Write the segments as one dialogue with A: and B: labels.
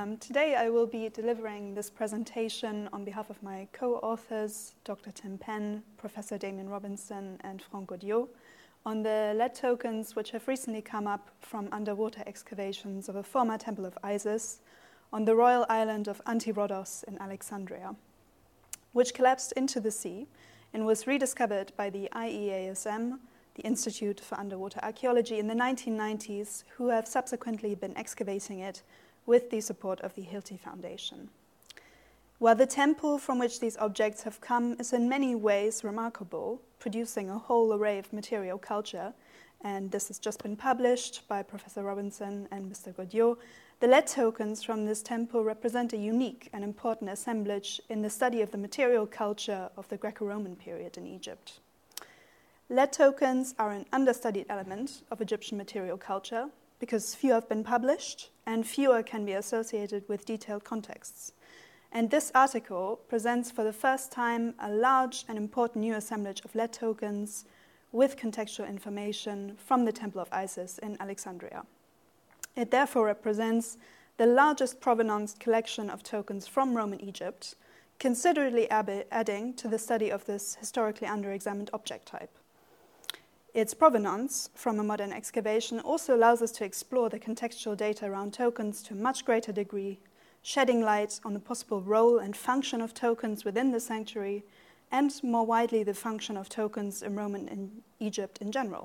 A: Today I will be delivering this presentation on behalf of my co-authors, Dr. Tim Penn, Professor Damien Robinson, and Franck Godiot, on the lead tokens which have recently come up from underwater excavations of a former temple of Isis on the royal island of Antirodos in Alexandria, which collapsed into the sea and was rediscovered by the IEASM, the Institute for Underwater Archaeology, in the 1990s, who have subsequently been excavating it with the support of the Hilti Foundation. While the temple from which these objects have come is in many ways remarkable, producing a whole array of material culture, and this has just been published by Professor Robinson and Mr. Godiot, the lead tokens from this temple represent a unique and important assemblage in the study of the material culture of the Greco-Roman period in Egypt. Lead tokens are an understudied element of Egyptian material culture because few have been published and fewer can be associated with detailed contexts. And this article presents for the first time a large and important new assemblage of lead tokens with contextual information from the Temple of Isis in Alexandria. It therefore represents the largest provenance collection of tokens from Roman Egypt, considerably adding to the study of this historically underexamined object type. Its provenance from a modern excavation also allows us to explore the contextual data around tokens to a much greater degree, shedding light on the possible role and function of tokens within the sanctuary, and more widely the function of tokens in Roman and Egypt in general.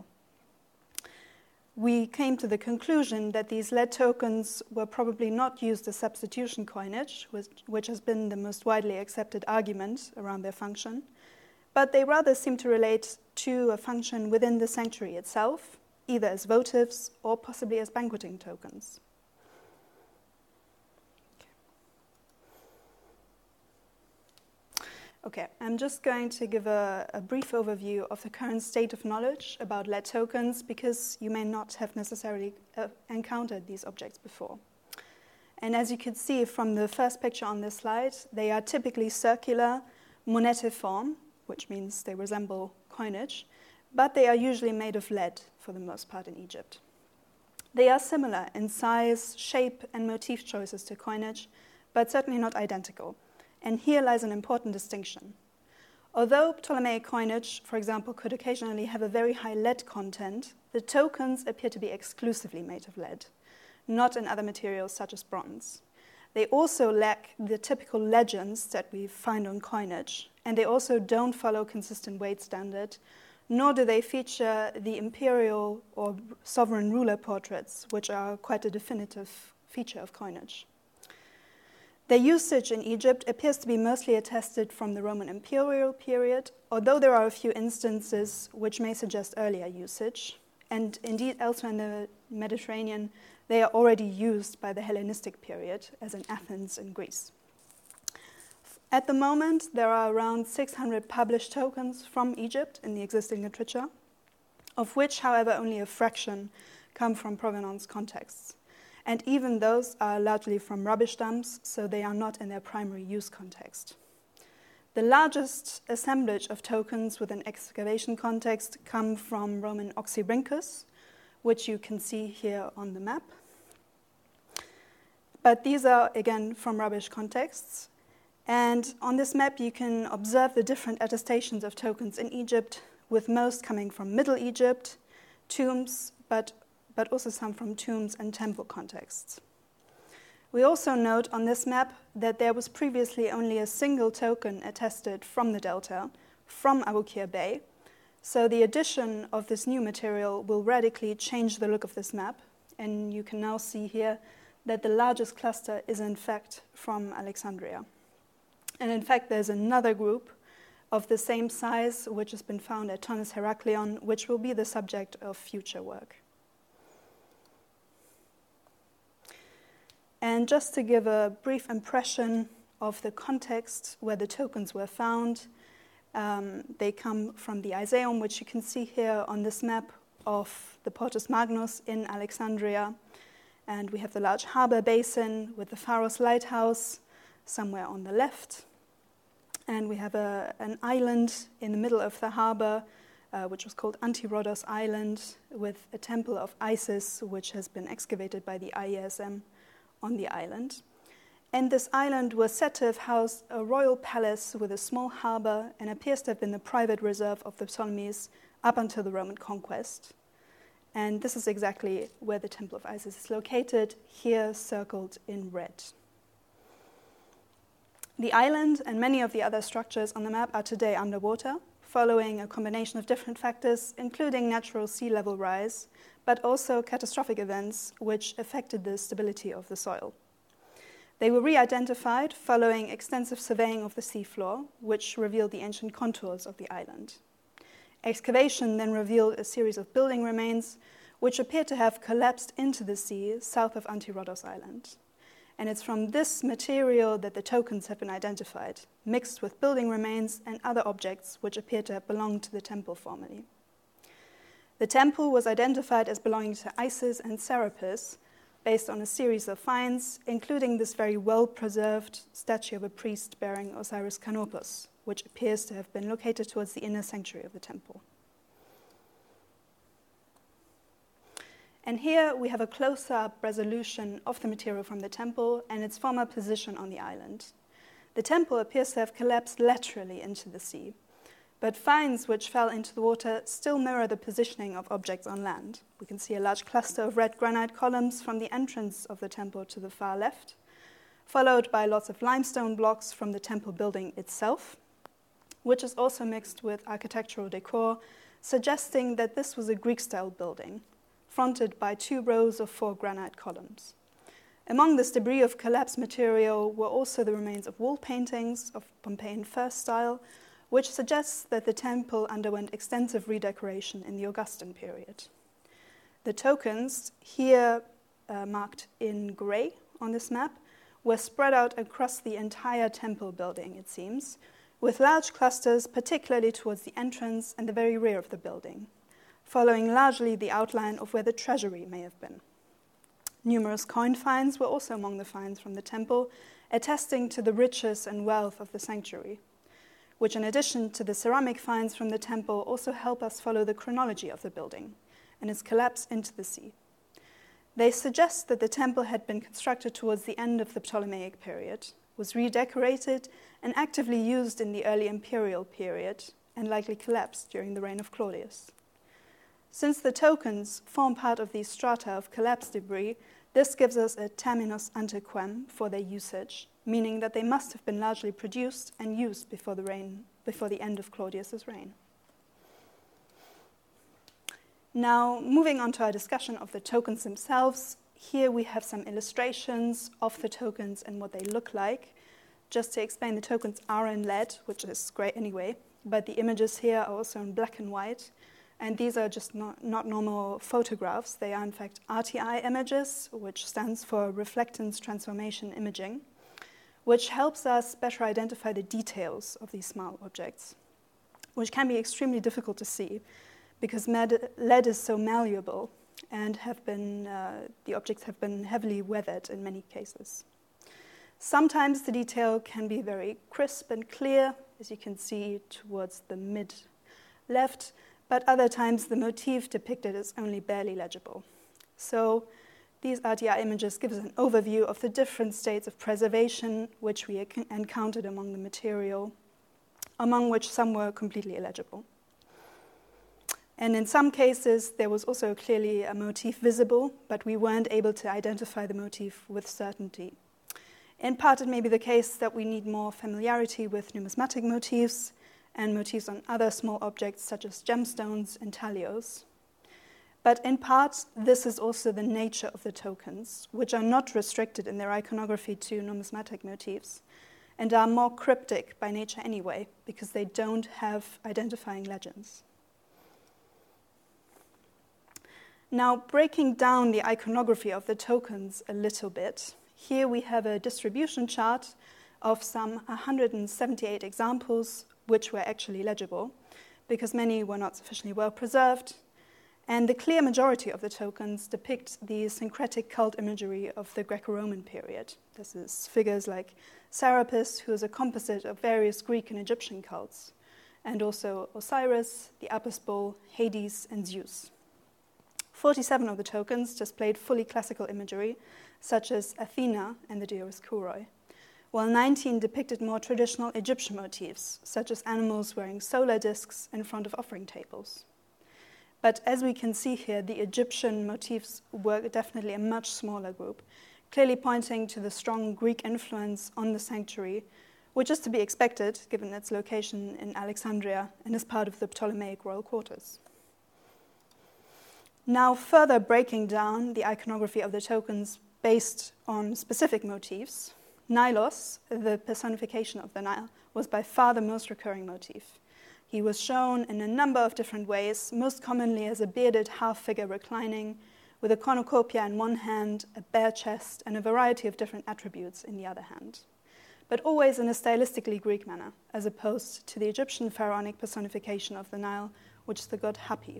A: We came to the conclusion that these lead tokens were probably not used as substitution coinage, which has been the most widely accepted argument around their function, but they rather seem to relate to a function within the sanctuary itself, either as votives or possibly as banqueting tokens. Okay, I'm just going to give a brief overview of the current state of knowledge about lead tokens because you may not have necessarily encountered these objects before. And as you can see from the first picture on this slide, they are typically circular, monetiform, which means they resemble coinage, but they are usually made of lead for the most part in Egypt. They are similar in size, shape, and motif choices to coinage, but certainly not identical. And here lies an important distinction. Although Ptolemaic coinage, for example, could occasionally have a very high lead content, the tokens appear to be exclusively made of lead, not in other materials such as bronze. They also lack the typical legends that we find on coinage, and they also don't follow consistent weight standard, nor do they feature the imperial or sovereign ruler portraits, which are quite a definitive feature of coinage. Their usage in Egypt appears to be mostly attested from the Roman imperial period, although there are a few instances which may suggest earlier usage, and indeed elsewhere in the Mediterranean, they are already used by the Hellenistic period, as in Athens and Greece. At the moment, there are around 600 published tokens from Egypt in the existing literature, of which, however, only a fraction come from provenance contexts. And even those are largely from rubbish dumps, so they are not in their primary use context. The largest assemblage of tokens with an excavation context come from Roman Oxyrhynchus, which you can see here on the map. But these are, again, from rubbish contexts. And on this map, you can observe the different attestations of tokens in Egypt, with most coming from Middle Egypt, tombs, but also some from tombs and temple contexts. We also note on this map that there was previously only a single token attested from the delta, from Abukir Bay, so the addition of this new material will radically change the look of this map, and you can now see here that the largest cluster is in fact from Alexandria. And in fact, there's another group of the same size which has been found at Tanis Heraklion, which will be the subject of future work. And just to give a brief impression of the context where the tokens were found, they come from the Iseum, which you can see here on this map of the Portus Magnus in Alexandria. And we have the large harbor basin with the Pharos lighthouse somewhere on the left. And we have an island in the middle of the harbor, which was called Antirodos Island, with a temple of Isis, which has been excavated by the IESM on the island. And this island was said to have housed a royal palace with a small harbor and appears to have been the private reserve of the Ptolemies up until the Roman conquest. And this is exactly where the Temple of Isis is located, here circled in red. The island and many of the other structures on the map are today underwater, following a combination of different factors, including natural sea level rise, but also catastrophic events which affected the stability of the soil. They were re-identified following extensive surveying of the seafloor, which revealed the ancient contours of the island. Excavation then revealed a series of building remains which appear to have collapsed into the sea south of Antirodos Island. And it's from this material that the tokens have been identified, mixed with building remains and other objects which appear to have belonged to the temple formerly. The temple was identified as belonging to Isis and Serapis based on a series of finds, including this very well-preserved statue of a priest bearing Osiris Canopus, which appears to have been located towards the inner sanctuary of the temple. And here we have a close-up resolution of the material from the temple and its former position on the island. The temple appears to have collapsed laterally into the sea, but finds which fell into the water still mirror the positioning of objects on land. We can see a large cluster of red granite columns from the entrance of the temple to the far left, followed by lots of limestone blocks from the temple building itself, which is also mixed with architectural decor, suggesting that this was a Greek-style building, fronted by 2 rows of 4 granite columns. Among this debris of collapsed material were also the remains of wall paintings of Pompeian first style, which suggests that the temple underwent extensive redecoration in the Augustan period. The tokens, here marked in grey on this map, were spread out across the entire temple building, it seems, with large clusters particularly towards the entrance and the very rear of the building, following largely the outline of where the treasury may have been. Numerous coin finds were also among the finds from the temple, attesting to the riches and wealth of the sanctuary, which in addition to the ceramic finds from the temple also help us follow the chronology of the building and its collapse into the sea. They suggest that the temple had been constructed towards the end of the Ptolemaic period, was redecorated and actively used in the early imperial period, and likely collapsed during the reign of Claudius. Since the tokens form part of these strata of collapsed debris, this gives us a terminus ante quem for their usage, meaning that they must have been largely produced and used before the end of Claudius's reign. Now, moving on to our discussion of the tokens themselves, here we have some illustrations of the tokens and what they look like. Just to explain, the tokens are in lead, which is great anyway, but the images here are also in black and white. And these are just not normal photographs. They are, in fact, RTI images, which stands for Reflectance Transformation Imaging, which helps us better identify the details of these small objects, which can be extremely difficult to see because lead is so malleable and the objects have been heavily weathered in many cases. Sometimes the detail can be very crisp and clear, as you can see towards the mid-left, but other times the motif depicted is only barely legible. So these RTI images give us an overview of the different states of preservation which we encountered among the material, among which some were completely illegible. And in some cases, there was also clearly a motif visible, but we weren't able to identify the motif with certainty. In part, it may be the case that we need more familiarity with numismatic motifs and motifs on other small objects such as gemstones and talios. But in part, this is also the nature of the tokens, which are not restricted in their iconography to numismatic motifs and are more cryptic by nature anyway, because they don't have identifying legends. Now, breaking down the iconography of the tokens a little bit, here we have a distribution chart of some 178 examples which were actually legible, because many were not sufficiently well preserved, and the clear majority of the tokens depict the syncretic cult imagery of the Greco-Roman period. This is figures like Serapis, who is a composite of various Greek and Egyptian cults, and also Osiris, the Apis bull, Hades, and Zeus. 47 of the tokens displayed fully classical imagery, such as Athena and the Dioskuroi, while 19 depicted more traditional Egyptian motifs, such as animals wearing solar discs in front of offering tables. But as we can see here, the Egyptian motifs were definitely a much smaller group, clearly pointing to the strong Greek influence on the sanctuary, which is to be expected given its location in Alexandria and is part of the Ptolemaic royal quarters. Now, further breaking down the iconography of the tokens based on specific motifs, Nilos, the personification of the Nile, was by far the most recurring motif. He was shown in a number of different ways, most commonly as a bearded half-figure reclining, with a cornucopia in one hand, a bare chest, and a variety of different attributes in the other hand, but always in a stylistically Greek manner, as opposed to the Egyptian pharaonic personification of the Nile, which is the god Hapi.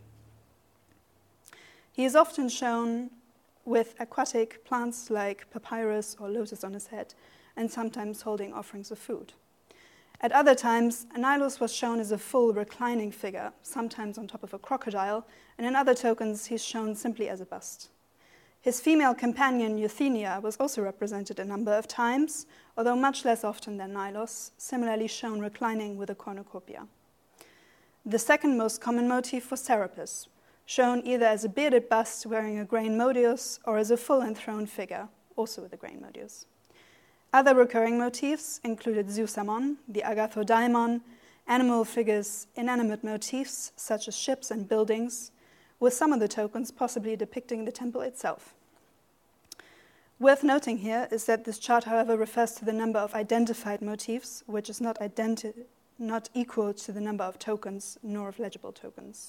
A: He is often shown with aquatic plants like papyrus or lotus on his head, and sometimes holding offerings of food. At other times, Nilos was shown as a full reclining figure, sometimes on top of a crocodile, and in other tokens he's shown simply as a bust. His female companion Euthymia was also represented a number of times, although much less often than Nilos, similarly shown reclining with a cornucopia. The second most common motif was Serapis, shown either as a bearded bust wearing a grain modius or as a full enthroned figure, also with a grain modius. Other recurring motifs included Zeus Ammon, the Agathodaimon, animal figures, inanimate motifs such as ships and buildings, with some of the tokens possibly depicting the temple itself. Worth noting here is that this chart, however, refers to the number of identified motifs, which is not equal to the number of tokens, nor of legible tokens.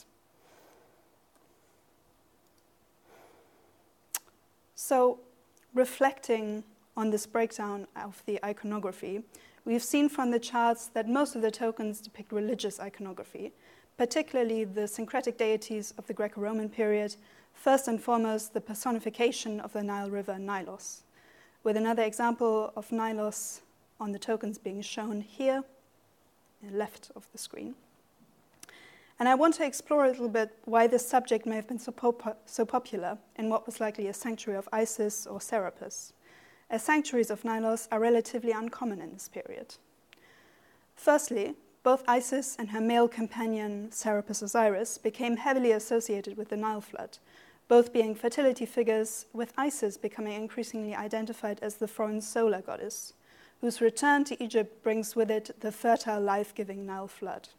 A: So, reflecting on this breakdown of the iconography, we've seen from the charts that most of the tokens depict religious iconography, particularly the syncretic deities of the Greco-Roman period, first and foremost the personification of the Nile River, Nilos, with another example of Nilos on the tokens being shown here, left of the screen. And I want to explore a little bit why this subject may have been so popular in what was likely a sanctuary of Isis or Serapis, as sanctuaries of Nilos are relatively uncommon in this period. Firstly, both Isis and her male companion Serapis Osiris became heavily associated with the Nile flood, both being fertility figures, with Isis becoming increasingly identified as the foreign solar goddess, whose return to Egypt brings with it the fertile, life-giving Nile flood.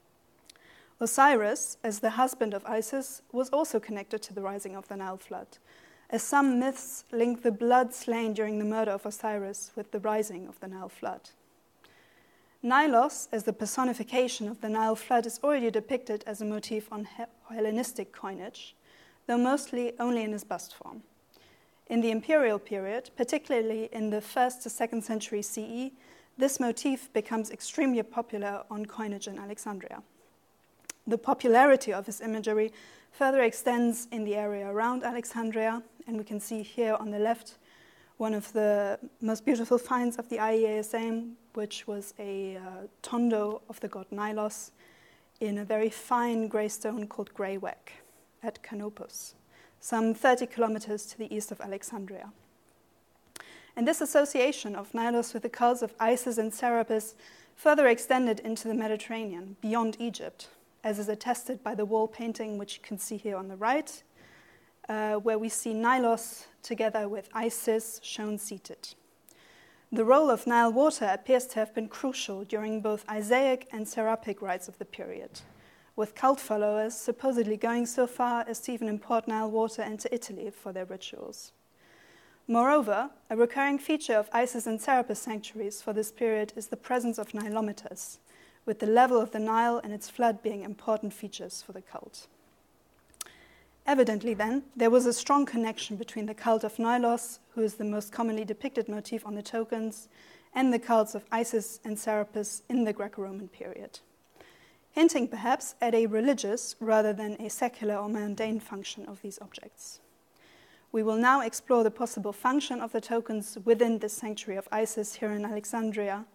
A: Osiris, as the husband of Isis, was also connected to the rising of the Nile flood, as some myths link the blood slain during the murder of Osiris with the rising of the Nile flood. Nilos, as the personification of the Nile flood, is already depicted as a motif on Hellenistic coinage, though mostly only in his bust form. In the imperial period, particularly in the 1st to 2nd century CE, this motif becomes extremely popular on coinage in Alexandria. The popularity of his imagery further extends in the area around Alexandria, and we can see here on the left one of the most beautiful finds of the IEASM, which was a tondo of the god Nilos in a very fine grey stone called Grey Wek at Canopus, some 30 kilometers to the east of Alexandria. And this association of Nilos with the cults of Isis and Serapis further extended into the Mediterranean, beyond Egypt, as is attested by the wall painting, which you can see here on the right, where we see Nilos together with Isis shown seated. The role of Nile water appears to have been crucial during both Isaic and Serapic rites of the period, with cult followers supposedly going so far as to even import Nile water into Italy for their rituals. Moreover, a recurring feature of Isis and Serapis sanctuaries for this period is the presence of Nilometers, with the level of the Nile and its flood being important features for the cult. Evidently, then, there was a strong connection between the cult of Nilos, who is the most commonly depicted motif on the tokens, and the cults of Isis and Serapis in the Greco-Roman period, hinting perhaps at a religious rather than a secular or mundane function of these objects. We will now explore the possible function of the tokens within the sanctuary of Isis here in Alexandria.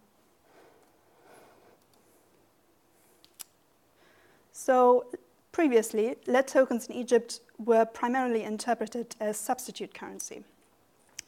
A: So, previously, lead tokens in Egypt were primarily interpreted as substitute currency.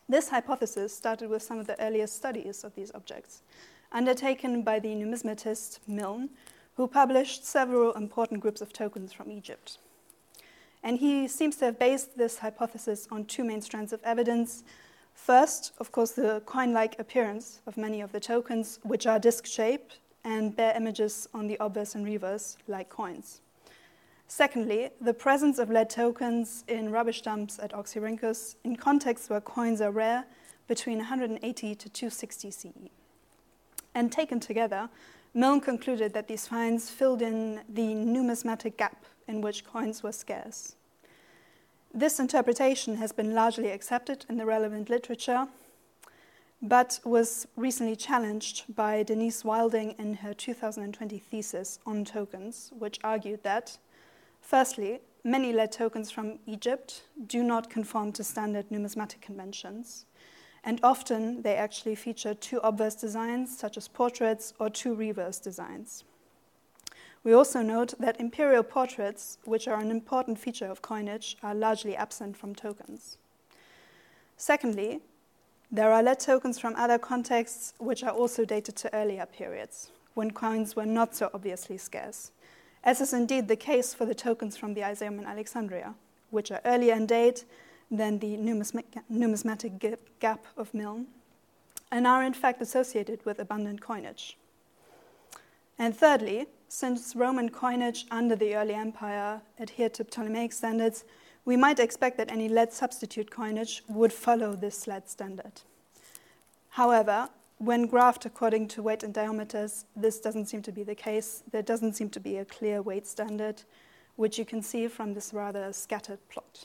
A: This hypothesis started with some of the earliest studies of these objects, undertaken by the numismatist Milne, who published several important groups of tokens from Egypt. And he seems to have based this hypothesis on two main strands of evidence. First, of course, the coin-like appearance of many of the tokens, which are disc-shaped and bear images on the obverse and reverse like coins. Secondly, the presence of lead tokens in rubbish dumps at Oxyrhynchus in contexts where coins are rare between 180 to 260 CE. And taken together, Milne concluded that these finds filled in the numismatic gap in which coins were scarce. This interpretation has been largely accepted in the relevant literature, but was recently challenged by Denise Wilding in her 2020 thesis on tokens, which argued that, firstly, many lead tokens from Egypt do not conform to standard numismatic conventions, and often they actually feature two obverse designs, such as portraits, or two reverse designs. We also note that imperial portraits, which are an important feature of coinage, are largely absent from tokens. Secondly, there are lead tokens from other contexts which are also dated to earlier periods, when coins were not so obviously scarce, as is indeed the case for the tokens from the Iseum in Alexandria, which are earlier in date than the numismatic gap of Milne, and are in fact associated with abundant coinage. And thirdly, since Roman coinage under the early empire adhered to Ptolemaic standards, we might expect that any lead substitute coinage would follow this lead standard. However, when graphed according to weight and diameters, this doesn't seem to be the case. There doesn't seem to be a clear weight standard, which you can see from this rather scattered plot.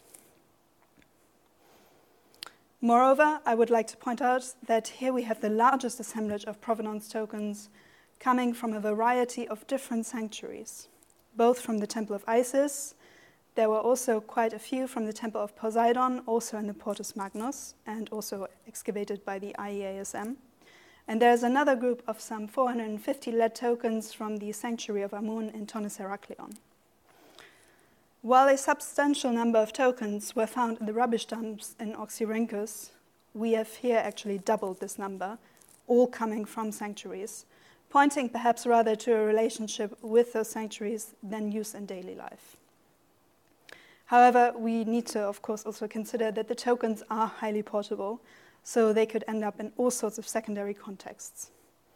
A: Moreover, I would like to point out that here we have the largest assemblage of provenance tokens coming from a variety of different sanctuaries, both from the Temple of Isis. There were also quite a few from the Temple of Poseidon, also in the Portus Magnus, and also excavated by the IEASM. And there's another group of some 450 lead tokens from the sanctuary of Amun in Tonnes Heraklion. While a substantial number of tokens were found in the rubbish dumps in Oxyrhynchus, we have here actually doubled this number, all coming from sanctuaries, pointing perhaps rather to a relationship with those sanctuaries than use in daily life. However, we need to, of course, also consider that the tokens are highly portable, so they could end up in all sorts of secondary contexts.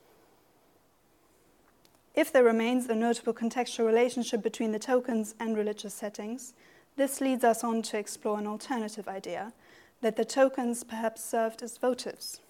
A: If there remains a notable contextual relationship between the tokens and religious settings, this leads us on to explore an alternative idea, that the tokens perhaps served as votives.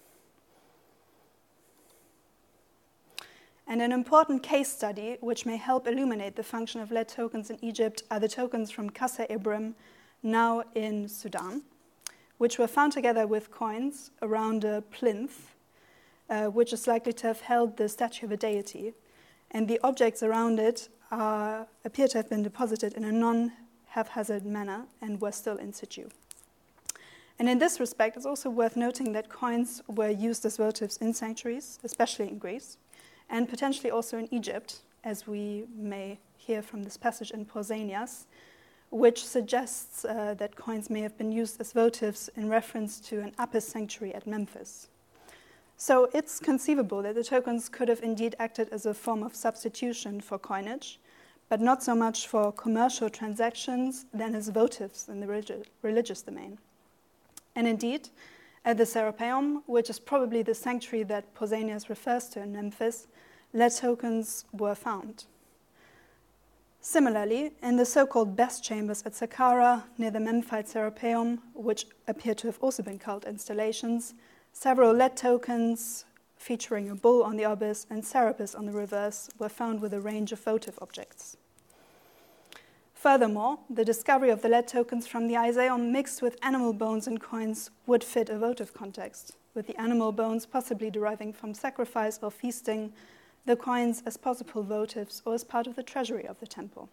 A: And an important case study which may help illuminate the function of lead tokens in Egypt are the tokens from Qasr Ibrim, now in Sudan, which were found together with coins around a plinth, which is likely to have held the statue of a deity, and the objects around it appear to have been deposited in a non-haphazard manner and were still in situ. And in this respect, it's also worth noting that coins were used as votives in sanctuaries, especially in Greece, and potentially also in Egypt, as we may hear from this passage in Pausanias, which suggests that coins may have been used as votives in reference to an Apis sanctuary at Memphis. So it's conceivable that the tokens could have indeed acted as a form of substitution for coinage, but not so much for commercial transactions than as votives in the religious domain. And indeed, at the Serapeum, which is probably the sanctuary that Pausanias refers to in Memphis, lead tokens were found. Similarly, in the so-called best chambers at Saqqara, near the Memphite Serapeum, which appear to have also been cult installations, several lead tokens featuring a bull on the obus and Serapis on the reverse were found with a range of votive objects. Furthermore, the discovery of the lead tokens from the Iseum mixed with animal bones and coins would fit a votive context, with the animal bones possibly deriving from sacrifice or feasting, the coins as possible votives or as part of the treasury of the temple.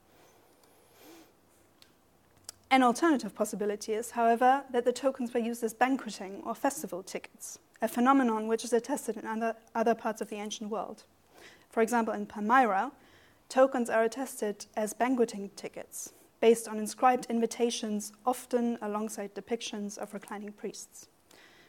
A: An alternative possibility is, however, that the tokens were used as banqueting or festival tickets, a phenomenon which is attested in other parts of the ancient world. For example, in Palmyra, tokens are attested as banqueting tickets, based on inscribed invitations, often alongside depictions of reclining priests.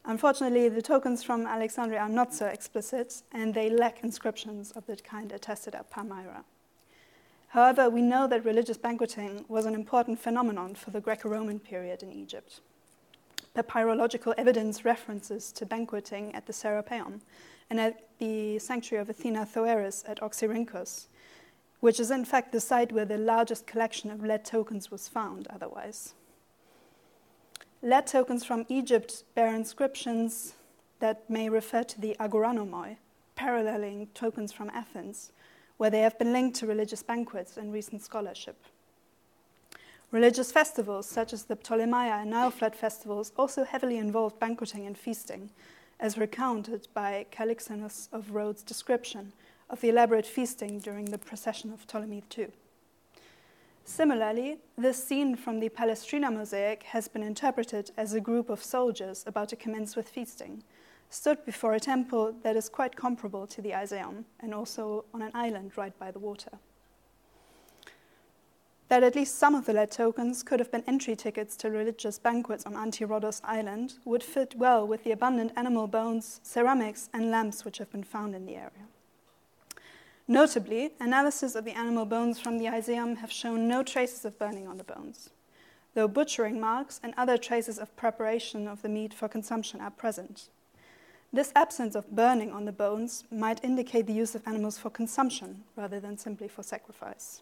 A: Unfortunately, the tokens from Alexandria are not so explicit, and they lack inscriptions of the kind attested at Palmyra. However, we know that religious banqueting was an important phenomenon for the Greco-Roman period in Egypt. Papyrological evidence references to banqueting at the Serapeum and at the sanctuary of Athena Thoeris at Oxyrhynchus, which is in fact the site where the largest collection of lead tokens was found otherwise. Lead tokens from Egypt bear inscriptions that may refer to the agoranomoi, paralleling tokens from Athens, where they have been linked to religious banquets in recent scholarship. Religious festivals, such as the Ptolemaic and Nile flood festivals, also heavily involved banqueting and feasting, as recounted by Calixenus of Rhodes' description of the elaborate feasting during the procession of Ptolemy II. Similarly, this scene from the Palestrina mosaic has been interpreted as a group of soldiers about to commence with feasting, stood before a temple that is quite comparable to the Iseum, and also on an island right by the water. That at least some of the lead tokens could have been entry tickets to religious banquets on Anti-Rhodos Island would fit well with the abundant animal bones, ceramics, and lamps which have been found in the area. Notably, analysis of the animal bones from the Iseum have shown no traces of burning on the bones, though butchering marks and other traces of preparation of the meat for consumption are present. This absence of burning on the bones might indicate the use of animals for consumption rather than simply for sacrifice.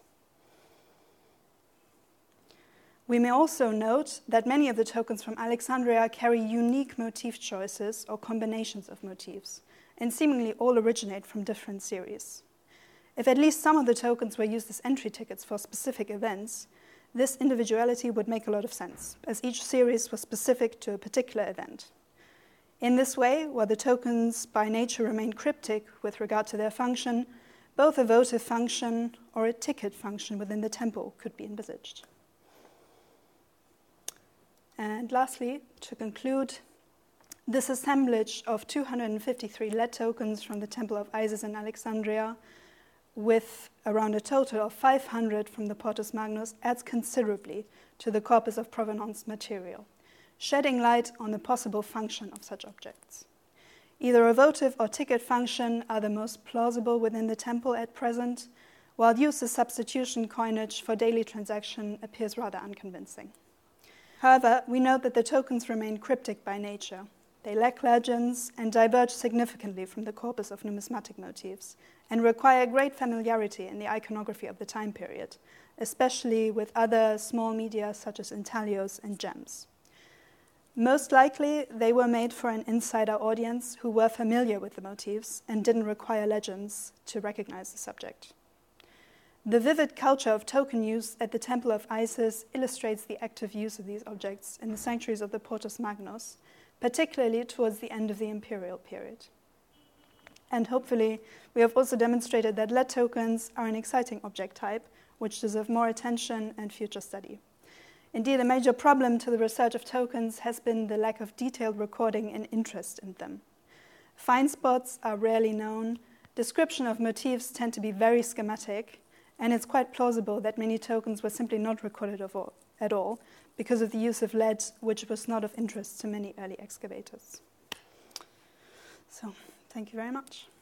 A: We may also note that many of the tokens from Alexandria carry unique motif choices or combinations of motifs, and seemingly all originate from different series. If at least some of the tokens were used as entry tickets for specific events, this individuality would make a lot of sense, as each series was specific to a particular event. In this way, while the tokens by nature remain cryptic with regard to their function, both a votive function or a ticket function within the temple could be envisaged. And lastly, to conclude, this assemblage of 253 lead tokens from the Temple of Isis in Alexandria, with around a total of 500 from the Portus Magnus, adds considerably to the corpus of provenance material, shedding light on the possible function of such objects. Either a votive or ticket function are the most plausible within the temple at present, while use as substitution coinage for daily transaction appears rather unconvincing. However, we note that the tokens remain cryptic by nature. They lack legends and diverge significantly from the corpus of numismatic motifs, and require great familiarity in the iconography of the time period, especially with other small media such as intaglios and gems. Most likely, they were made for an insider audience who were familiar with the motifs and didn't require legends to recognize the subject. The vivid culture of token use at the Temple of Isis illustrates the active use of these objects in the sanctuaries of the Portus Magnus, particularly towards the end of the imperial period. And hopefully, we have also demonstrated that lead tokens are an exciting object type, which deserve more attention and future study. Indeed, a major problem to the research of tokens has been the lack of detailed recording and interest in them. Find spots are rarely known, description of motifs tend to be very schematic, and it's quite plausible that many tokens were simply not recorded at all because of the use of lead, which was not of interest to many early excavators. So, thank you very much.